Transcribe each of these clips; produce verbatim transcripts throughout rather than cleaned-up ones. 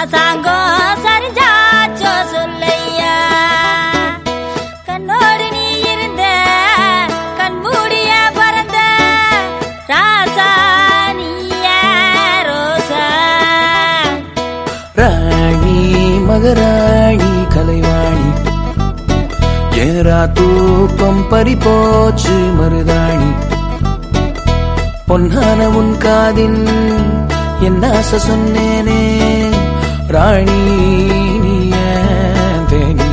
ராசாங்கம் சரிஞ்சாச்சோ சொல்லையா கண்ணோடு நீ இருந்த கண்மூடிய பறந்த ராசா நீய ரோசா ராணி மகராணி கலைவாணி ஏரா தூக்கம் பறிபோச்சு மருதாணி பொன்னான உன் காதின் என்ன ஆசை சொன்னேனே ராணி நீ ஏன் தேனி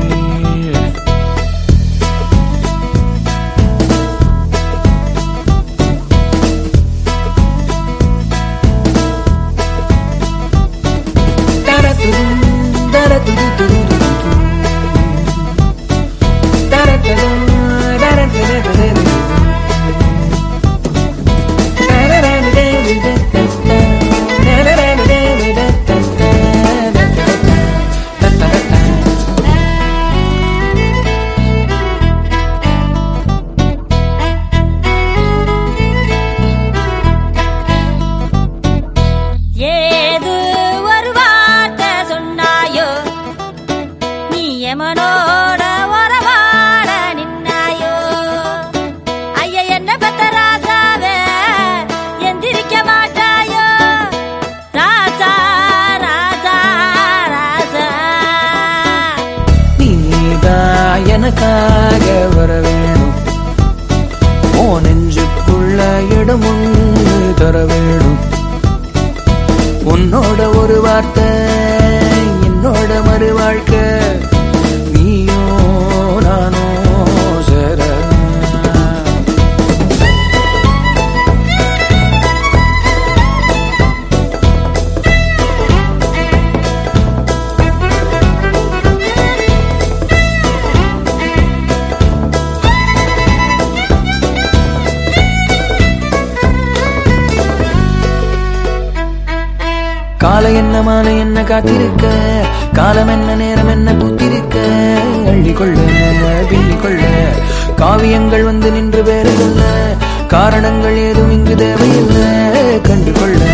எமனோட வரவாட நின்னாயோ ஐய என்ன பத்த ராசாவே எந்திரிக்க மாட்டாயோ ராசா ராசா ராசா நீதா எனக்காக வர வேணும் ஓ நெஞ்சுக்குள்ள இடம் ஒன்று தர வேணும் உன்னோட ஒரு வார்த்தை என்னோட மறு வாழ்க்கை நீயோ நானோ சர காலை என்ன மாலை என்ன காத்திருக்க காலம் என்ன நேரம் என்ன பூத்திருக்க அள்ளிக்கொள்ள பின்னிக்கொள்ள காவியங்கள் வந்து நின்று வேறு கொள்ள காரணங்கள் ஏதும் இங்கு தேவையில்லை கண்டு கொள்ள